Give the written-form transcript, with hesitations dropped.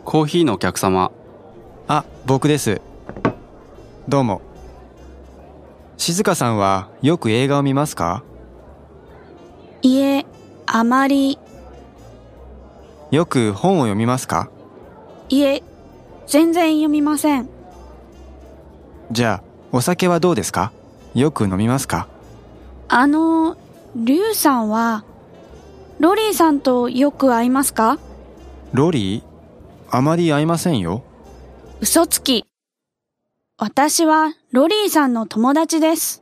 コーヒーのお客様。 あ、僕です。どうも。静香さんはよく映画を見ますか？ いえ、あまり。 よく本を読みますか？ いえ、全然読みません。 じゃあ、お酒はどうですか？よく飲みますか？ リュウさんは、ロリーさんとよく会いますか？ ロリー？あまり会いませんよ。 嘘つき。私はロリーさんの友達です。